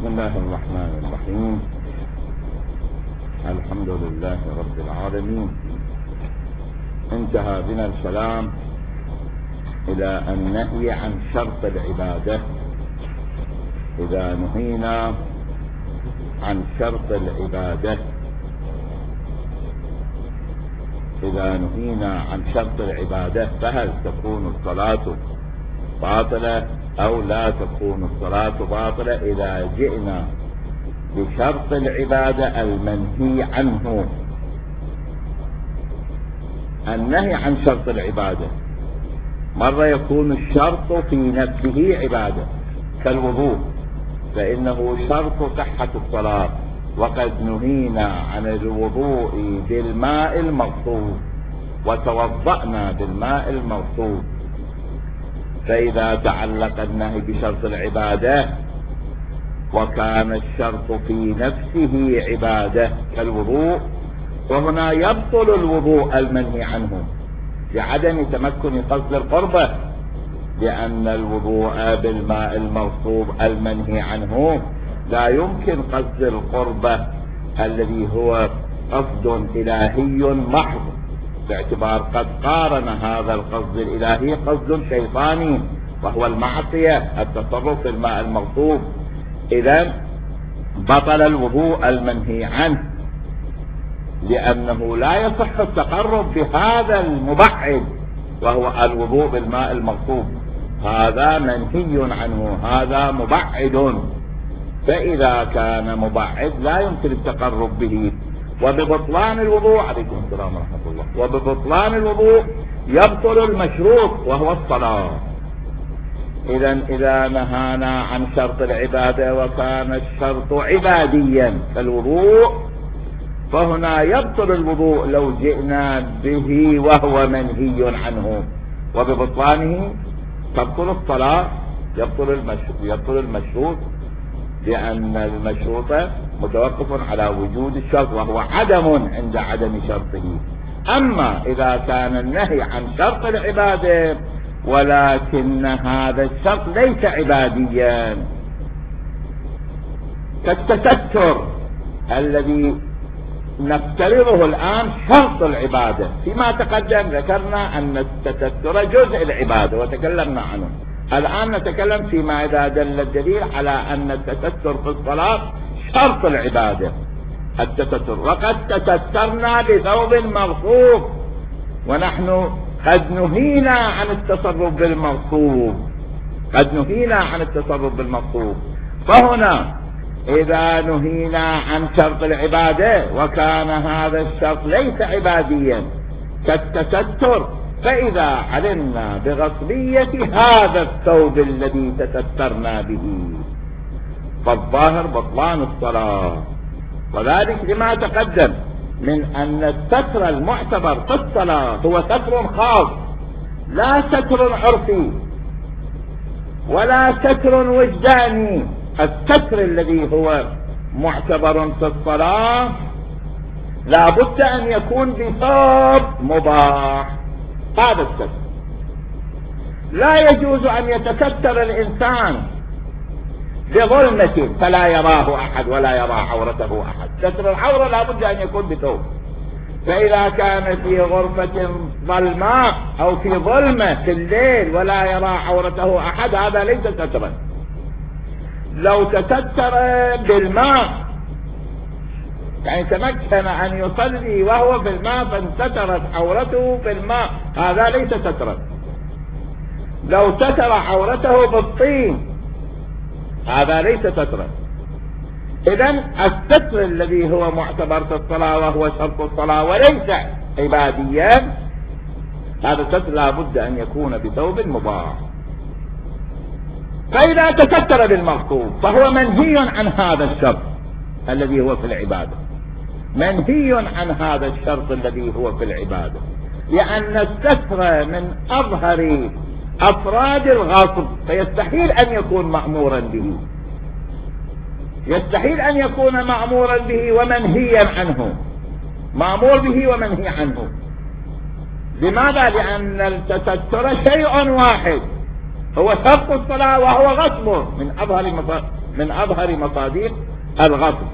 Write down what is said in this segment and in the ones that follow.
بسم الله الرحمن الرحيم. الحمد لله رب العالمين. انتهى بنا الكلام إلى النهي عن شرط العبادة. إذا نهينا عن شرط العبادة، فهل تكون الصلاة باطلة أو لا تكون الصلاة باطلة إذا جئنا بشرط العبادة المنهي عنه؟ النهي عن شرط العبادة مرة يكون الشرط في نفسه عبادة كالوضوء، فإنه شرط صحة الصلاة، وقد نهينا عن الوضوء بالماء المغصوب وتوضأنا بالماء المغصوب. فإذا تعلق النهي بشرط العبادة وكان الشرط في نفسه عبادة كالوضوء، وهنا يبطل الوضوء المنهي عنه لعدم تمكن قصد القربة، لأن الوضوء بالماء المغصوب المنهي عنه لا يمكن قصد القربة الذي هو قصد إلهي محض، باعتبار قد قارن هذا القصد الإلهي قصد شيطاني وهو المعصية، التصرف في الماء المغصوب. إذن بطل الوضوء المنهي عنه، لأنه لا يصح التقرب بهذا المبعد وهو الوضوء بالماء المغصوب، هذا منهي عنه، هذا مبعد. فإذا كان مبعد لا يمكن التقرب به، وببطلان الوضوء، عليكم السلام ورحمة الله، وببطلان الوضوء يبطل المشروط وهو الصلاة. إذا نهانا عن شرط العبادة وكان الشرط عباديا كالوضوء، فهنا يبطل الوضوء لو جئنا به وهو منهي عنه، وببطلانه تبطل الصلاة، يبطل المشروط، لأن المشروط متوقف على وجود الشرط وهو عدم عند عدم شرطه. أما إذا كان النهي عن شرط العبادة ولكن هذا الشرط ليس عباديا كالتستر الذي نفترضه الآن شرط العبادة، فيما تقدم ذكرنا أن التستر جزء العبادة وتكلمنا عنه. الآن نتكلم فيما إذا دل الدليل على أن التستر في الصلاة شرط العبادة التستر، وقد تسترنا بثوب مغصوب، ونحن قد نهينا عن التصرف بالمغصوب. فهنا إذا نهينا عن شرط العبادة وكان هذا الشرط ليس عباديا كالتستر، فإذا علمنا بغصبية هذا الثوب الذي تسترنا به فالظاهر بطلان الصلاة، وذلك لما تقدم من أن الستر المعتبر في الصلاة هو ستر خاص، لا ستر عرفي ولا ستر وجداني. الستر الذي هو معتبر في الصلاة لا بد أن يكون بثوب مباح. هذا الستر لا يجوز أن يتستر الإنسان بظلمة فلا يراه أحد ولا يرى عورته أحد. ستر العورة لا بد أن يكون بثوب، فإذا كان في غرفة ظلماء أو في ظلمة في الليل ولا يرى عورته أحد هذا ليس سترا. لو تستر بالماء، يعني تمكن أن يصلي وهو في الماء فانسترت عورته في الماء، هذا ليس سترا. لو ستر عورته بالطين هذا ليس سترا. إذن الستر الذي هو معتبر في الصلاة وهو شرط الصلاة وليس عباديا، هذا الستر لا بد أن يكون بثوب مباح. فإذا تستر بالمغصوب فهو منهي عن هذا الشرط الذي هو في العبادة، منهي عن هذا الشرط الذي هو في العبادة، لأن الستر من أظهر أفراد الغصب، فيستحيل أن يكون مأمورا به، يستحيل أن يكون مأمورا به ومنهيا عنه، مأمور به ومنهي عنه. لماذا؟ لأن التستر شيء واحد، هو شرط الصلاة وهو غصب من أظهر من أظهر مصادر الغصب.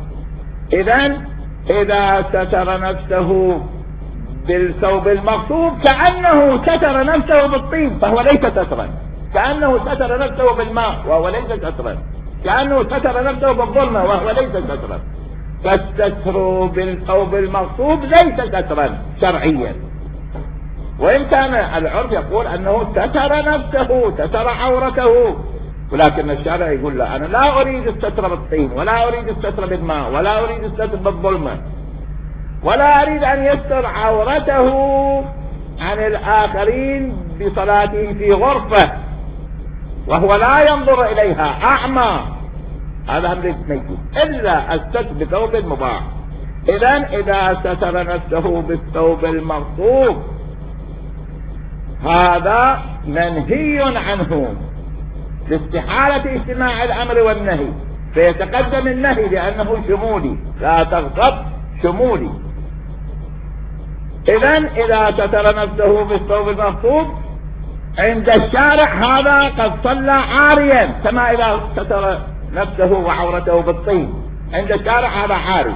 إذا ستر نفسه بالثوب المغصوب كأنه ستر نفسه بالطين فهو ليس سترا، كأنه ستر نفسه بالماء وهو ليس سترا، كأنه ستر نفسه بالظلمة وهو ليس سترا. فالستر بالثوب المغصوب ليس سترا شرعيا، وإن كان العرف يقول أنه ستر نفسه ستر عورته، ولكن الشارع يقول لا، أنا لا أريد الستر بالطين ولا أريد الستر بالماء ولا أريد الستر بالظلمة، ولا أريد أن يستر عورته عن الآخرين بصلاته في غرفة وهو لا ينظر إليها أعمى، هذا أمر ميت، إلا الستر بثوب مباح. إذا ستر نفسه بالثوب المغصوب هذا منهي عنه لاستحالة اجتماع الأمر والنهي، فيتقدم النهي لأنه شمولي، لا تغضب شمولي. إذا ستر نفسه بالثوب المغصوب عند الشارع هذا قد صلى عاريا، كما إذا ستر نفسه وعورته بالطين عند الشارع هذا عاري،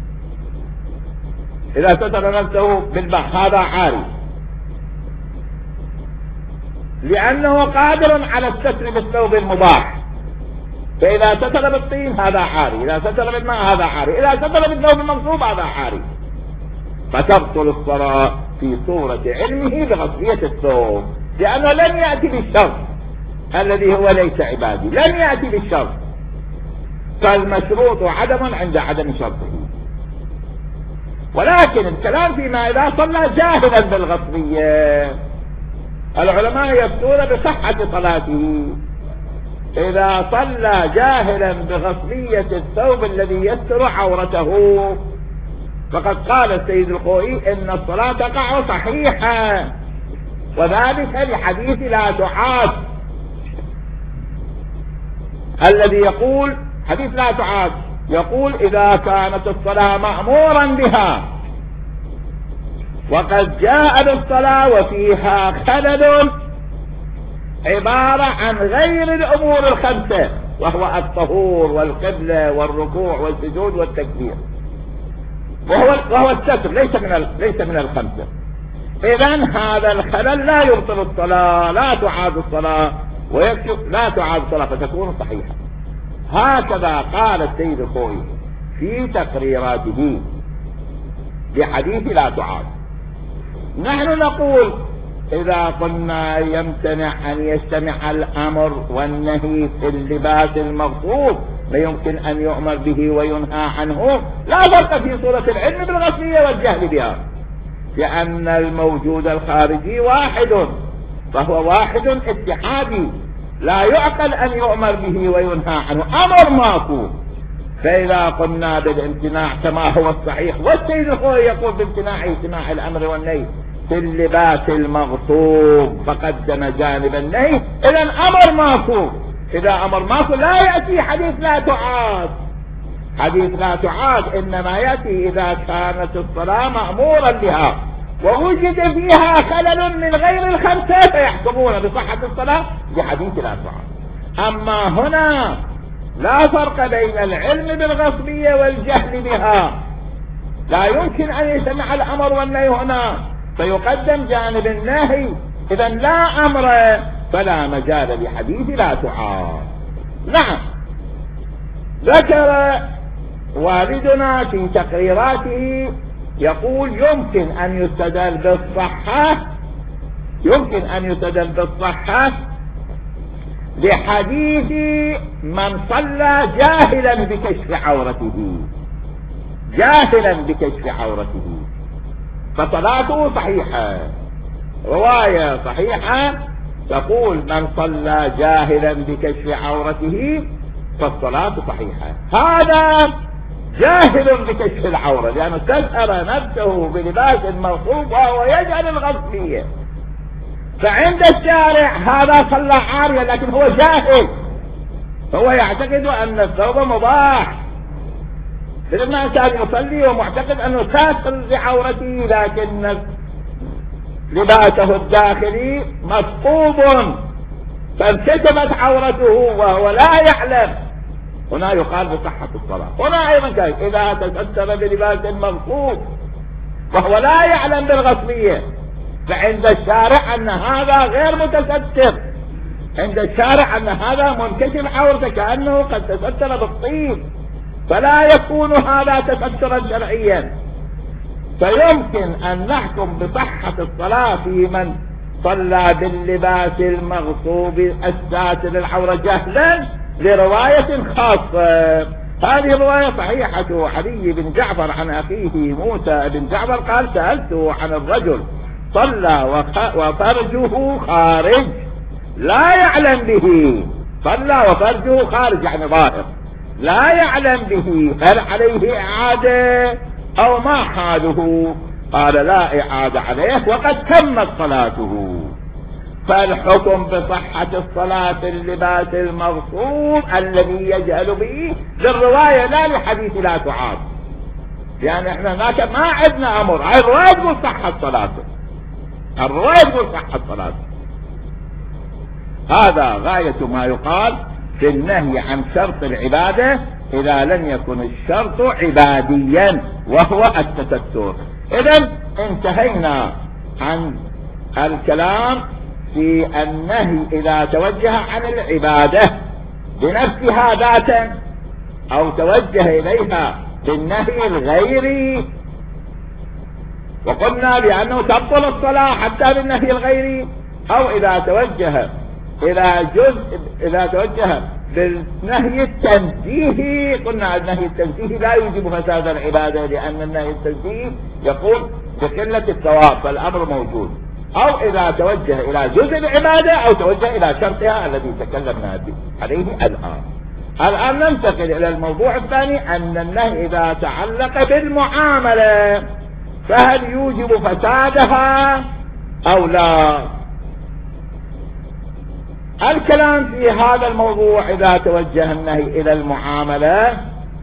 إذا ستر نفسه بالماء هذا عاري، لأنه قادر على الستر بالثوب المباح. فإذا ستر بالطين هذا عاري، إذا ستر بالماء هذا عاري، إذا ستر بالثوب المغصوب هذا عاري، فتبطل الصلاة في صورة علمه بغصبية الثوب، لأنه لم يأتي بالشرط الذي هو ليس عبادي، لم يأتي بالشرط، فالمشروط عدم عند عدم شرطه. ولكن الكلام فيما إذا صلى جاهلا بالغصبية، العلماء يفتون بصحة صلاته. إذا صلى جاهلا بغصبية الثوب الذي يستر عورته فقد قال السيد الخوئي إن الصلاة تقع صحيحة، وذلك لحديث لا تعاد الذي يقول، حديث لا تعاد يقول إذا كانت الصلاة مأمورا بها وقد جاء بالصلاة وفيها خلل عبارة عن غير الأمور الخمسة، وهو الطهور والقبلة والركوع والسجود والتكبير، وهو الستر ليس من الخمسة. إذن هذا الخلل لا يبطل الصلاة، لا تعاد الصلاة، ويكشف لا تعاد الصلاة فتكون صحيحة. هكذا قال السيد الخوئي في تقريراته بحديث لا تعاد. نحن نقول إذا قلنا يمتنع أن يجتمع الأمر والنهي في اللباس المغصوب، لا يمكن أن يؤمر به وينهى عنه، لا فرق في صورة العلم بالغصبية والجهل بها، لأن الموجود الخارجي واحد، فهو واحد اتحادي، لا يعقل أن يؤمر به وينهى عنه، أمر ماكو. فإذا قلنا بالامتناع كما هو الصحيح، والسيد الخوئي يقول بامتناع اجتماع الأمر والنهي في اللباس المغصوب فقدم جانب النهي، إذا أمر ماكو. إذا أمر ماكو لا يأتي حديث لا تعاد، حديث لا تعاد إنما يأتي إذا كانت الصلاة مأمورا بها ووجد فيها خلل من غير الخمسة فيحكمون بصحة الصلاة بحديث لا تعاد. أما هنا لا فرق بين العلم بالغصبية والجهل بها، لا يمكن أن يجتمع الأمر والنهي هنا فيقدم جانب النهي، إذا لا أمر فلا مجال لحديث لا تعاد. نعم، ذكر والدنا في تقريراته يقول يمكن أن يستدل بالصحة، يمكن أن يستدل بالصحة لحديث من صلى جاهلا بكشف عورته، جاهلا بكشف عورته فصلاته صحيحة. رواية صحيحة تقول من صلى جاهلا بكشف عورته فالصلاة صحيحة. هذا جاهل بكشف العورة لأنه تسأل نفسه بلباس المغصوب وهو يجعل الغصبية، فعند الشارع هذا صلى عاريا لكن هو جاهل، هو يعتقد أن الثوب مباح، لما كان يصلي ومعتقد أنه ساتر لعورته لكن لباسه الداخلي مثقوب فانكشفت عورته وهو لا يعلم هنا يقال بصحة الصلاة. هنا أيضا كذلك إذا تستر بلباس مغصوب وهو لا يعلم بالغصبية، فعند الشارع أن هذا غير متستر، عند الشارع أن هذا منكشف عورته كأنه قد تستر بالطين، فلا يكون هذا تسترا شرعيا. فيمكن أن نحكم بصحة الصلاة في من صلى باللباس المغصوب الساتر العورة جهلا لرواية خاصة. هذه الرواية صحيحة. علي بن جعفر عن أخيه موسى بن جعفر قال سألته عن الرجل صلى وفرجه خارج لا يعلم به، صلى وفرجه خارج يعني ظاهر لا يعلم به، هل عليه إعادة أو ما حاله؟ قال لا إعادة عليه وقد تمت صلاته. فالحكم بصحة الصلاة في اللباس المغصوب الذي يجهل به للرواية لا لحديث لا تعاد، يعني احنا هناك ما عندنا أمر، هاي الرواية تقول صحة صلاته، الرواية تقول صحة صلاته. هذا غاية ما يقال في النهي عن شرط العبادة إذا لم يكن الشرط عباديا وهو التستر. إذن انتهينا عن الكلام في النهي إذا توجه عن العبادة بنفسها ذاتا أو توجه إليها بالنهي الغيري، وقلنا بأنه تبطل الصلاة حتى بالنهي الغيري، أو إذا توجه إلى جزء، إذا توجه بالنهي التنزيهي، قلنا النهي التنزيهي لا يوجب فساد العبادة لأن النهي التنزيهي يقول بقلة الثواب فالأمر موجود، أو إذا توجه إلى جزء العبادة أو توجه إلى شرطها الذي تكلمنا عليه الآن. الآن ننتقل إلى الموضوع الثاني، أن النهي إذا تعلق بالمعاملة فهل يوجب فسادها أو لا؟ الكلام في هذا الموضوع إذا توجه النهي إلى المعاملة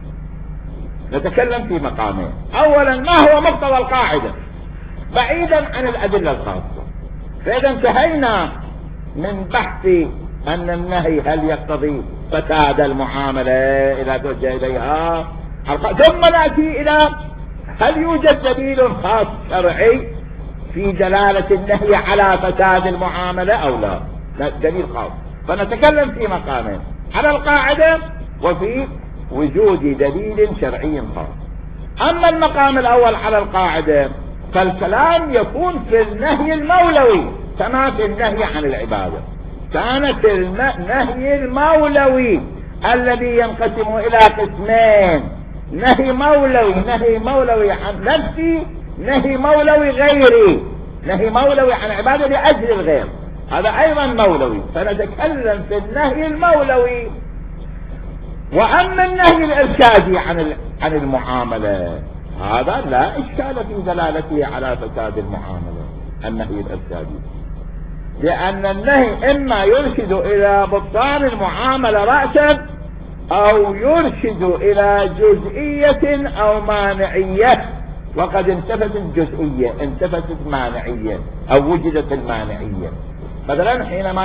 نتكلم في مقامين. أولا ما هو مقتضى القاعدة بعيدا عن الأدلة الخاصة، فإذا انتهينا من بحث أن النهي هل يقتضي فساد المعاملة إذا توجه إليها، ثم نأتي إلى هل يوجد دليل خاص شرعي في دلالة النهي على فساد المعاملة أو لا، دليل خاص. فنتكلم في مقامين، على القاعدة وفي وجود دليل شرعي خاص. أما المقام الأول على القاعدة فالكلام يكون في النهي المولوي كما في النهي عن العبادة. كانت النهي المولوي الذي ينقسم إلى قسمين، نهي مولوي عن نفسي، نهي مولوي غيري، نهي مولوي عن عبادة لأجل الغير، هذا أيضا مولوي. فنتكلم في النهي المولوي. وأما النهي الإرشادي عن المعاملة هذا لا إشكال في دلالته على فساد المعاملة، النهي الإرشادي، لأن النهي إما يرشد إلى بطلان المعاملة رأسا أو يرشد إلى جزئية أو مانعية، وقد انتفت الجزئية، انتفت المانعية أو وجدت المانعية. مثلا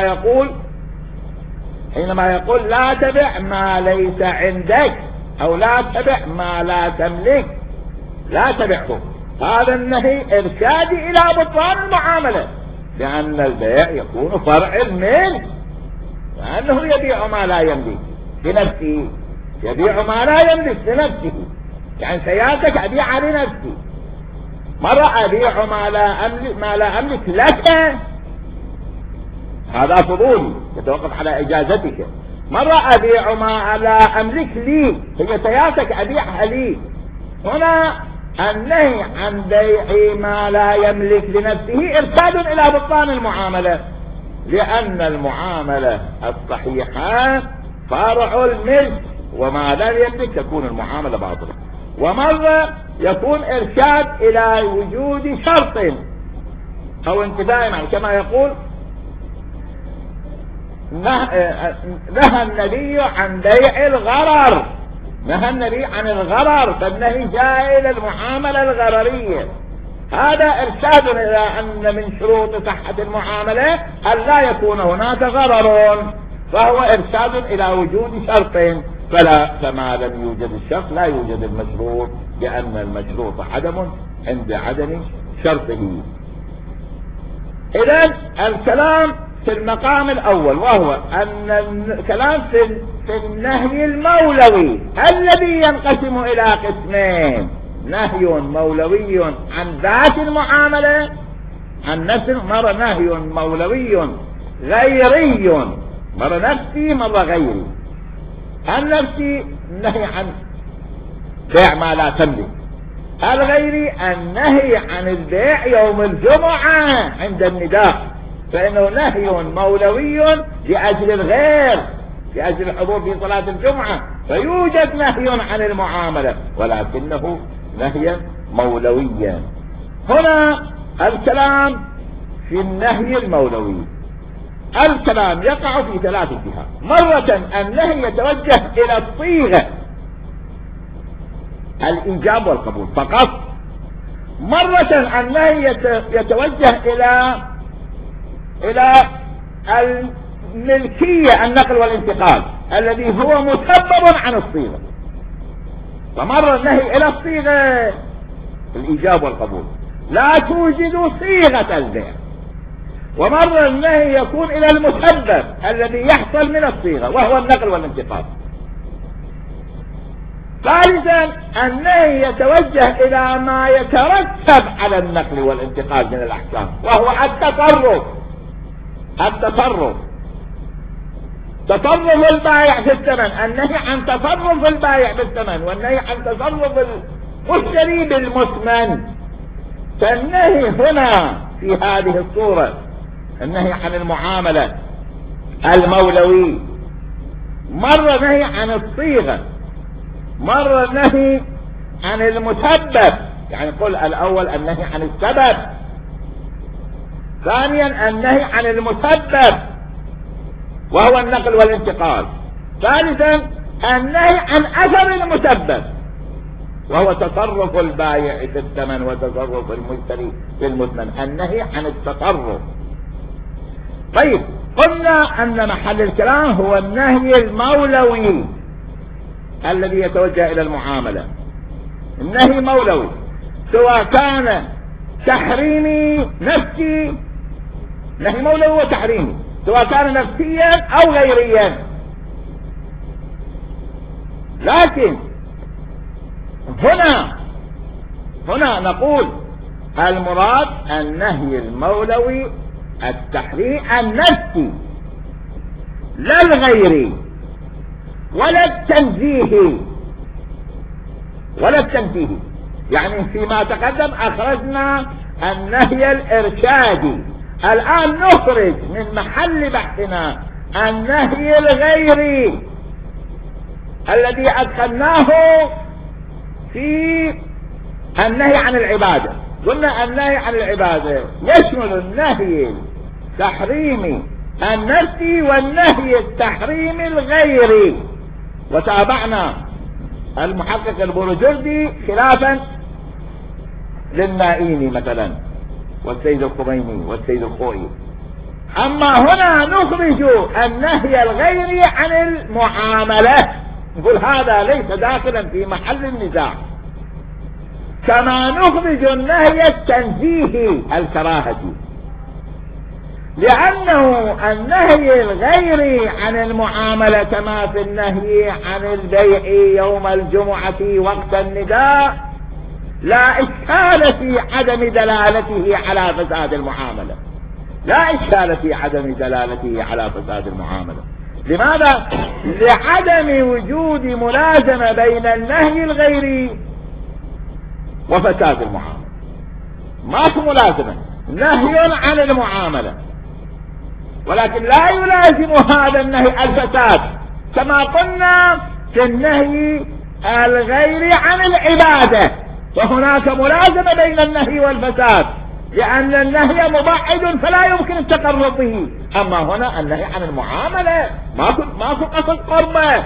حينما يقول لا تبع ما ليس عندك أو لا تبع ما لا تملك، لا تبعه، هذا النهي إرشادي إلى بطلان المعاملة، لأن البيع يكون فرع الملك، لأنه يبيع ما لا يملك لنفسه، يبيع ما لا يملك لنفسه، يعني سيارتك أبيعها لنفسي، مرة أبيع ما لا أملك لك، هذا فضولي يتوقف على إجازتك. مرة أبيع ما لا أملك لي، هي سيارتك أبيعها لي. هنا النهي عن بيع ما لا يملك لنفسه إرشاد إلى بطلان المعاملة، لأن المعاملة الصحيحة فرع الملك، وما لا يملك تكون المعاملة باطلة. ومرة يكون إرشاد إلى وجود شرط أو انتفاء معه، كما يقول نهى النبي عن بيع الغرر، نهى النبي عن الغرر، فالنهي جاء إلى المعاملة الغررية. هذا إرشاد إلى أن من شروط صحة المعاملة أن لا يكون هناك غرر، فهو إرشاد إلى وجود شرط، فما لم يوجد الشرط لا يوجد المشروط، لأن المشروط عدم عند عدم شرطه. إذن الكلام في المقام الأول، وهو أن الكلام في النهي المولوي الذي ينقسم إلى قسمين: نهي مولوي عن ذات المعاملة، عن نفس، مرة نهي مولوي غيري، مرة نفسي مرة غيري. النفسي النهي عن بيع ما لا تملك، الغيري النهي عن البيع يوم الجمعة عند النداء، فإنه نهي مولوي لأجل الغير، لأجل الحضور في صلاة الجمعة، فيوجد نهي عن المعاملة ولكنه نهيا مولويا. هنا الكلام في النهي المولوي، الكلام يقع في ثلاث جهات: مرة النهي يتوجه إلى الصيغة، الإيجاب والقبول فقط، مرة النهي يتوجه إلى الملكية، النقل والانتقال الذي هو مسبب عن الصيغة، فمرة النهي إلى الصيغة الإيجاب والقبول، لا توجد صيغة البيع، ومرة النهي يكون إلى المسبب الذي يحصل من الصيغة وهو النقل والانتقال. ثالثا النهي يتوجه إلى ما يترتب على النقل والانتقال من الأحكام، وهو تصرف البائع في الثمن، النهي عن تصرف البائع بالثمن، والنهي عن تصرف المشتري بالمثمن. فالنهي هنا في هذه الصورة النهي عن المعاملة المولوي، مرة نهي عن الصيغة، مرة نهي عن المسبب، يعني قل الأول النهي عن السبب، ثانيا النهي عن المسبب وهو النقل والانتقال، ثالثا النهي عن أثر المسبب وهو تصرف البائع في الثمن وتصرف المشتري في المثمن، النهي عن التصرف. طيب، قلنا أن محل الكلام هو النهي المولوي الذي يتوجه إلى المعاملة. النهي مولوي سواء كان تحريمي نفسي، نهي مولوي وتحريمي، سواء كان نفسيا أو غيريا. لكن هنا نقول المراد النهي المولوي التحريم النفسي لا الغيري ولا التنزيه. يعني فيما تقدم أخرجنا النهي الإرشادي، الآن نخرج من محل بحثنا النهي الغيري الذي أدخلناه في النهي عن العبادة. قلنا النهي عن العبادة يشمل النهي التحريمي النفسي والنهي التحريمي الغيري، وتابعنا المحقق البروجردي خلافا للنائيني مثلا والسيد الخميني والسيد الخوئي. أما هنا نخرج النهي الغيري عن المعاملة، نقول هذا ليس داخلا في محل النزاع، كما نخرج النهي التنزيهي الكراهة، لأنه النهي الغيري عن المعاملة كما في النهي عن البيع يوم الجمعة وقت النداء لا إشكال في عدم دلالته على فساد المعاملة، لا إشكال في عدم دلالته على فساد المعاملة. لماذا؟ لعدم وجود ملازمة بين النهي الغيري وفساد المعاملة، ما في ملازمة، نهي عن المعاملة، ولكن لا يلازم هذا النهي الفساد، كما قلنا في النهي الغيري عن العبادة، وهناك ملازمة بين النهي والفساد، لأن النهي مبعد فلا يمكن التقرب به. أما هنا النهي عن المعاملة ماكو قصد قربة.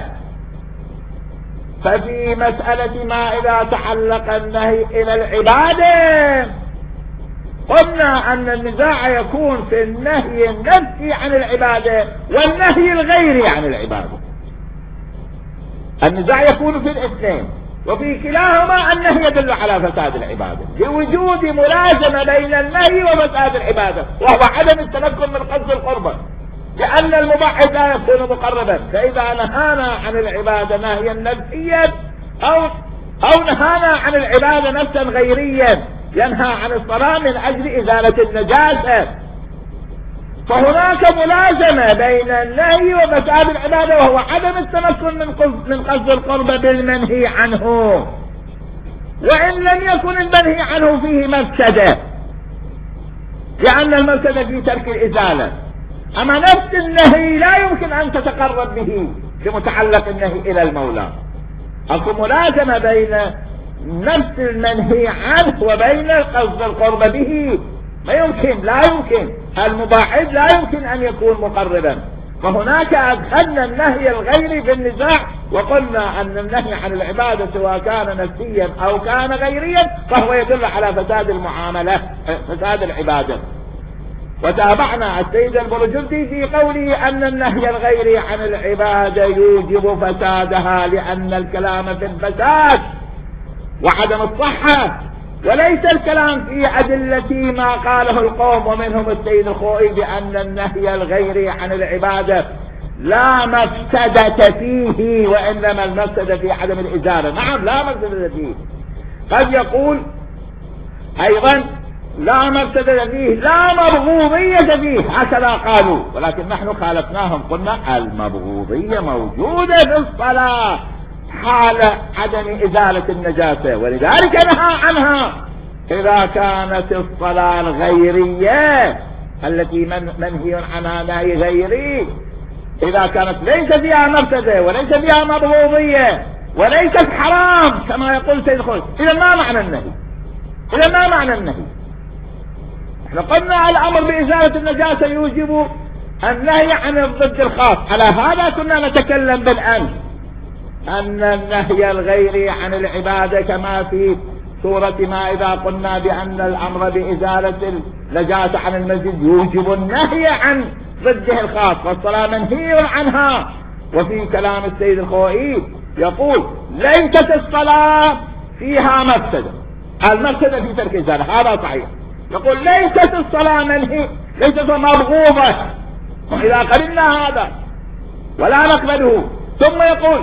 ففي مسألة ما إذا تعلق النهي إلى العبادة قلنا أن النزاع يكون في النهي النفسي عن العبادة والنهي الغيري عن العبادة. النزاع يكون في الاثنين، وفي كلاهما النهي يدل على فساد العبادة لوجود ملازمة بين النهي وفساد العبادة، وهو عدم التمكن من قصد القربة، لأن المبعد لا يكون مقربا. فإذا نهانا عن العبادة نهيا نفسيا أو نهانا عن العبادة نفسا غيريا ينهى عن الصلاة من أجل إزالة النجاسة، فهناك ملازمة بين النهي وفساد العبادة، وهو عدم التمكن من قصد القربة بالمنهي عنه، وإن لم يكن المنهي عنه فيه مفسدة، لأن المفسدة في ترك الإزالة. أما نفس النهي لا يمكن أن تتقرب به بمتعلق النهي إلى المولى. أكو ملازمة بين نفس المنهي عنه وبين قصد القرب به، ما يمكن، لا يمكن، المباعد لا يمكن أن يكون مقربا. فهناك أدخلنا النهي الغيري بالنزاع، وقلنا أن النهي عن العبادة سواء كان نفسيا أو كان غيريا فهو يدل على فساد المعاملة، فساد العبادة. وتابعنا السيد البرجردي في قوله أن النهي الغيري عن العبادة يوجب فسادها، لأن الكلام في الفساد وعدم الصحة، وليس الكلام في أدلة ما قاله القوم ومنهم السيد الخوئي بأن النهي الغيري عن العبادة لا مفسدة فيه، وإنما المفسدة في عدم الإزالة. نعم، لا مفسدة فيه. قد يقول أيضا لا مفسدة فيه، لا مبغوضية فيه، هكذا قالوا، ولكن نحن خالفناهم، قلنا المبغوضية موجودة في الصلاة حال عدم إزالة النجاسة، ولذلك نهى عنها إذا كانت الصلاة الغيرية التي منهي عنها نهي غيري، إذا كانت ليس فيها مفسدة وليس فيها مبغوضية وليست حرام كما يقول سيد الخوئي، إذا ما معنى النهي؟ إذا ما معنى النهي؟ احنا قلنا الأمر بإزالة النجاسة يوجب النهي عن الضد الخاص، على هذا كنا نتكلم بالأمس أن النهي الغيري عن العبادة كما في سورة ما إذا قلنا بأن الأمر بإزالة النجاسة عن المسجد يوجب النهي عن ضده الخاص، والصلاة منهي عنها. وفي كلام السيد الخوئي يقول ليست الصلاة فيها مفسدة، المفسدة في ترك الإزالة، هذا صحيح. يقول ليست الصلاة منهي، ليست مبغوضة، وإذا قلنا هذا ولا نقبله، ثم يقول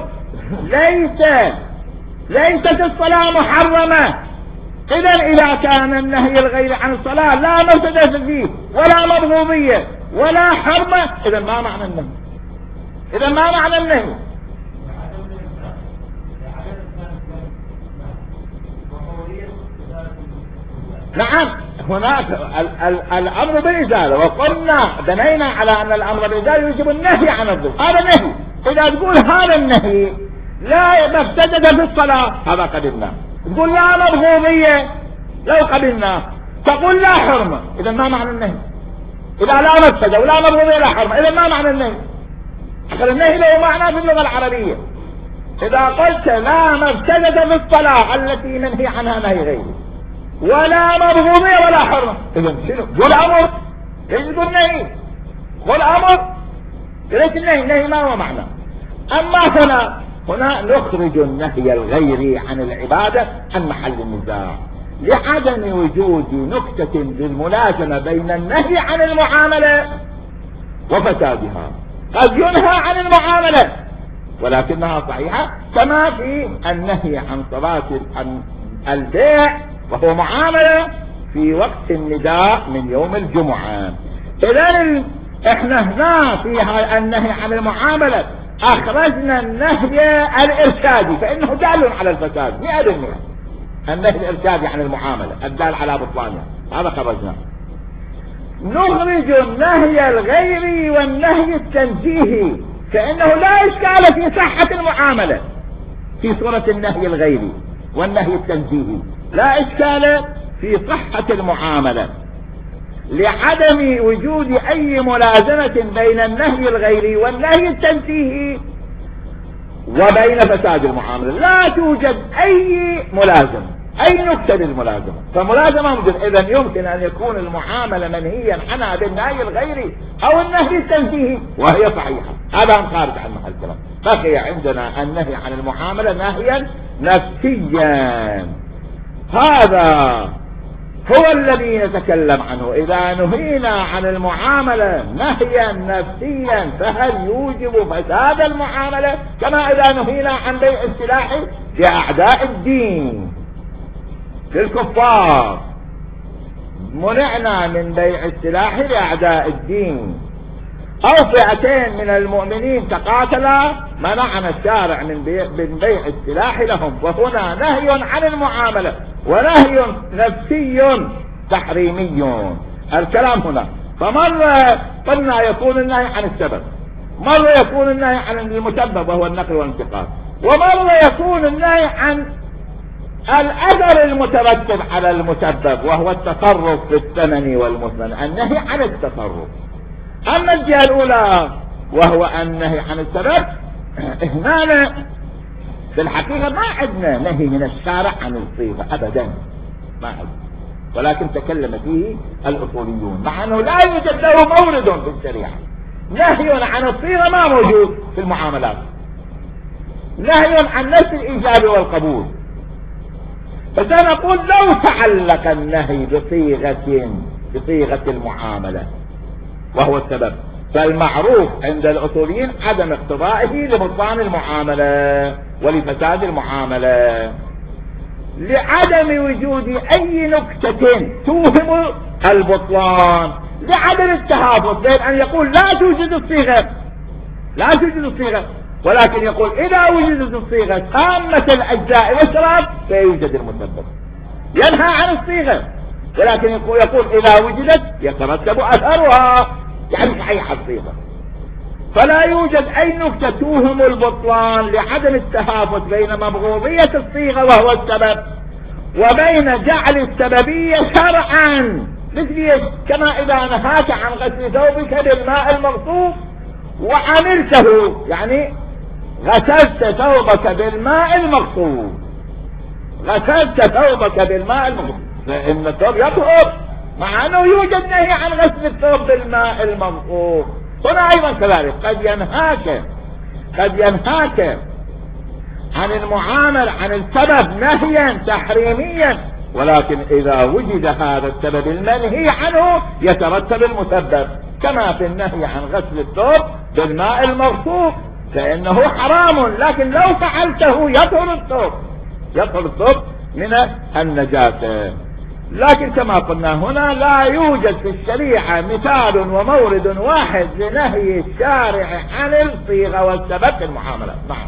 ليست الصلاة محرمة. إذا كان النهي الغير عن الصلاة لا مفسدة فيه ولا مبغوضية ولا حرمة، إذا ما معنى النهي؟ إذا ما معنى النهي؟ نعم، هناك الأمر بالإزالة، وقلنا بنينا على أن الأمر بالإزالة يجب النهي عن الضد، هذا نهي. إذا تقول هذا النهي لا مفسدة في الصلاة، هذا قبلنا. تقول لا مبغوضية، لو قبلنا. تقول لا حرمة، إذا ما معنى النهي؟ إذا لا مفسدة ولا مبغوضية لا حرمة، إذا ما معنى النهي؟ أخذ النهي له معنى في اللغة العربية. إذا قلت لا مفسدة في الصلاة التي منهي عنها نهي غيري ولا مبغوضية ولا حرمة، إذا شنو؟ قول أمر، ليش تقول نهي؟ قول أمر، ليش النهي؟ النهي ما هو معنى. أما هنا نخرج النهي الغيري عن العبادة عن محل النزاع لعدم وجود نكتة بالملازمة بين النهي عن المعاملة وفسادها. قد ينهى عن المعاملة ولكنها صحيحة، كما في النهي عن صلاة عن البيع وهو معاملة في وقت النداء من يوم الجمعة. إذن احنا هنا في النهي عن المعاملة أخرجنا النهي الإرشادي، فإنه دال على الفساد 100%. النهي الإرشادي عن المعاملة الدال على بطلانها، هذا خرجنا. نخرج النهي الغيري والنهي التنزيهي، فإنه لا إشكال في صحة المعاملة في صورة النهي الغيري والنهي التنزيهي، لا إشكال في صحة المعاملة لعدم وجود أي ملازمة بين النهي الغيري والنهي التنزيهي وبين فساد المعاملة. لا توجد أي ملازمة، أي نكتة للملازمة، فملازمة موجود. إذن يمكن أن يكون المعاملة منهيا عنها بالنهي الغيري أو النهي التنزيهي وهي صحيحة، هذا خارج عن محل الكلام. بقي عندنا النهي عن المعاملة نهيا نفسيا. هذا هو الذي نتكلم عنه. إذا نهينا عن المعاملة نهيا نفسيا فهل يوجب فساد المعاملة؟ كما إذا نهينا عن بيع السلاح لأعداء الدين للكفار، منعنا من بيع السلاح لأعداء الدين، أو فئتين من المؤمنين تقاتلا منعنا الشارع من بيع السلاح لهم، وهنا نهي عن المعاملة ونهي نفسي تحريمي. الكلام هنا فمرة قلنا يكون النهي عن السبب، مرة يكون النهي عن المسبب وهو النقل والانتقال، ومرة يكون النهي عن الأثر المترتب على المسبب وهو التصرف في الثمن والمثمن، النهي عن التصرف. أما الجهة الأولى وهو النهي عن السبب، هنا في الحقيقة ما عندنا نهي من الشارع عن الصيغة أبدا، ما عندنا، ولكن تكلم فيه الأصوليون مع أنه لا يوجد له مورد في الشريعة. نهي عن الصيغة ما موجود في المعاملات، نهي عن نفس الإيجاب والقبول. فسنقول لو تعلق النهي بصيغة المعاملة وهو السبب، فالمعروف عند الأصوليين عدم اقتضائه لبطلان المعاملة ولفساد المعاملة، لعدم وجود أي نكتة توهم البطلان، لعدم التهافت بين أن يقول لا توجد الصيغة، لا توجد الصيغة، ولكن يقول إذا وجدت الصيغة تامة الأجزاء والشرط فيوجد المسبب، ينهى عن الصيغة، ولكن يقول إذا وجدت يترتب أثرها، يعني صحيح الصيغة. فلا يوجد أي نكتة توهم البطلان لعدم التهافت بين مبغوضية الصيغة وهو السبب وبين جعل السببية شرعا، مثل كما إذا نهاك عن غسل ثوبك بالماء المغصوب وعملته، يعني غسلت ثوبك بالماء المغصوب، غسلت ثوبك بالماء المغصوب، فإن الثوب يطهر، مع أنه يوجد نهي عن غسل الثوب بالماء المغصوب. هنا أيضا كذلك قد ينهاك عن المعامل عن السبب نهيا تحريميا، ولكن إذا وجد هذا السبب المنهي عنه يترتب المسبب، كما في النهي عن غسل الثوب بالماء المغصوب فإنه حرام، لكن لو فعلته يطهر الثوب من النجاسة. لكن كما قلنا هنا لا يوجد في الشريعة مثال ومورد واحد لنهي الشارع عن الصيغة والسبب في المعاملة. نعم.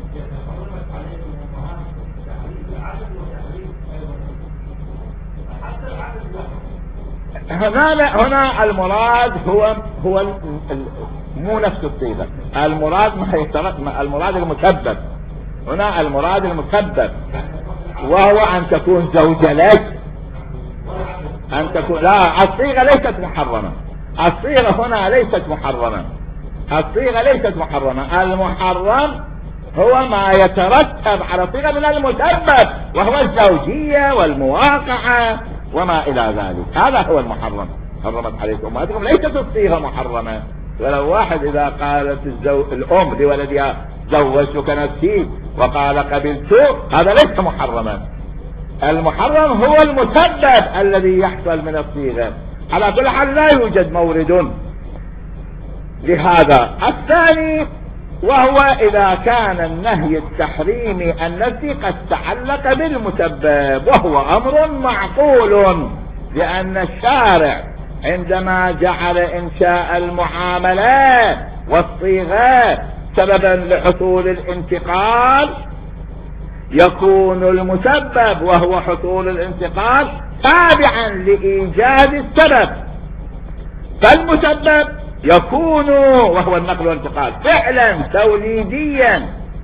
هنا المراد هو مو نفس الصيغة، المراد المسبب، هنا المراد المسبب وهو أن تكون زوجة لك، أن تكون، لا الصيغة ليست محرمة، الصيغة هنا ليست محرمة، الصيغة ليست محرمة، المحرم هو ما يترتب على الصيغة من المسبب وهو الزوجية والمواقعة وما إلى ذلك، هذا هو المحرم. حرمت عليكم أمهاتكم، ليست الصيغة محرمة. ولو واحد إذا قالت الأم لولدها زوجتك نفسي وقال قبلت، هذا ليس محرما، المحرم هو المسبب الذي يحصل من الصيغة. على كل حال لا يوجد مورد لهذا. الثاني وهو إذا كان النهي التحريمي النفسي قد تعلق بالمسبب، وهو أمر معقول، لأن الشارع عندما جعل إنشاء المعاملات والصيغات سببا لحصول الانتقال يكون المسبب وهو حصول الانتقال تابعا لإيجاد السبب، فالمسبب يكون وهو النقل والانتقال فعلا توليديا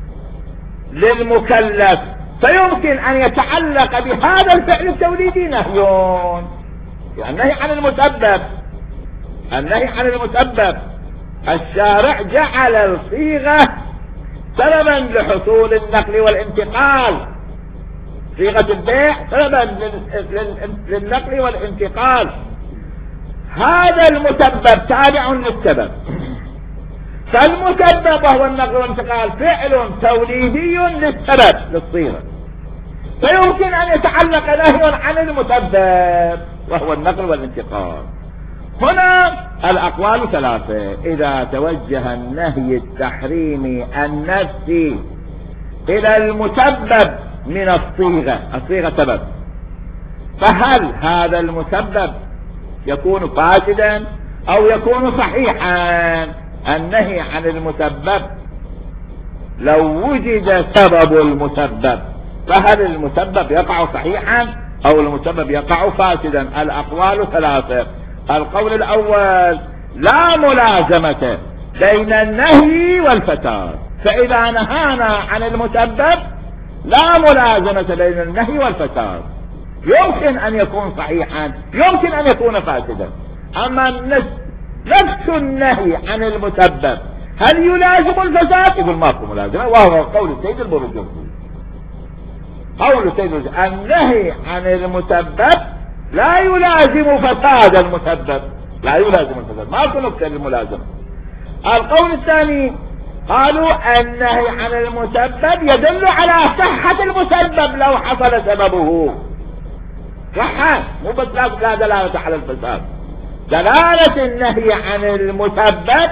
للمكلف، فيمكن أن يتعلق بهذا الفعل التوليدي نهي، يعني النهي عن المسبب، النهي عن المسبب. الشارع جعل الصيغة سببا لحصول النقل والانتقال، صيغة البيع سببا للنقل والانتقال، هذا المسبب تابع للسبب، فالمسبب وهو النقل والانتقال فعل توليدي للسبب للصيغة، فيمكن أن يتعلق نهي عن المسبب وهو النقل والانتقال. هنا الأقوال ثلاثة. إذا توجه النهي التحريمي النفسي إلى المسبب من الصيغة سبب، فهل هذا المسبب يكون فاسدا أو يكون صحيحا؟ النهي عن المسبب لو وجد سبب المسبب فهل المسبب يقع صحيحا أو المسبب يقع فاسدا؟ الأقوال ثلاثة. القول الأول: لا ملازمة بين النهي والفساد، فإذا نهانا عن المسبب لا ملازمة بين النهي والفساد، يمكن أن يكون صحيحا يمكن أن يكون فاسدا. أما نفس النهي عن المسبب هل يلازم الفساد؟ يقول ماكو ملازمة، وهو قول السيد البرجردي. قول السيد البرجردي: النهي عن المسبب لا يلازم فساد المسبب، لا يلازم الفساد، ماكو نقطة للملازمة. القول الثاني قالوا النهي عن المسبب يدل على صحة المسبب لو حصل سببه، صحة مو بس لا دلالة على الفساد. دلالة النهي عن المسبب،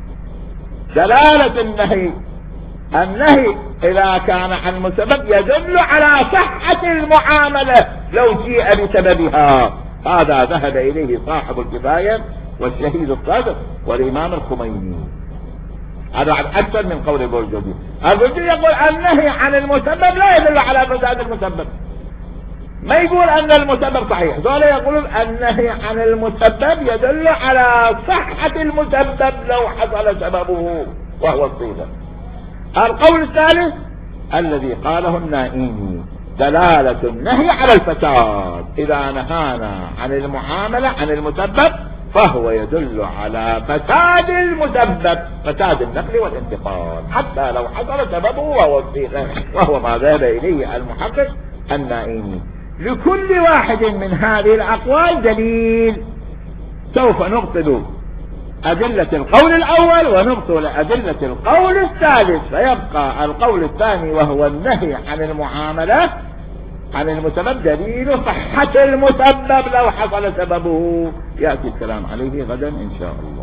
دلالة النهي إذا كان عن المسبب يدل على صحة المعاملة لو جيء بسببها. هذا ذهب إليه صاحب الكفاية والشهيد الصادق والإمام الخميني. هذا أكثر من قول البرجردي. البرجردي يقول النهي عن المسبب لا يدل على فساد المسبب، ما يقول أن المسبب صحيح. ذولا يقولون النهي عن المسبب يدل على صحة المسبب لو حصل سببه وهو الصيغة. القول الثالث الذي قاله النائمي: دلالة النهي على الفساد، إذا نهانا عن المعاملة عن المسبب فهو يدل على فساد المسبب، فساد النقل والانتقال، حتى لو حصل سببه وهو الصيغة، وهو ما ذهب إليه المحقق النائمي. لكل واحد من هذه الأقوال دليل. سوف نبطل أدلة القول الأول ونبطل أدلة القول الثالث، فيبقى القول الثاني وهو النهي عن المعاملات عن المسبب دليل صحة المسبب لو حصل سببه. يأتي الكلام عليه غدا إن شاء الله.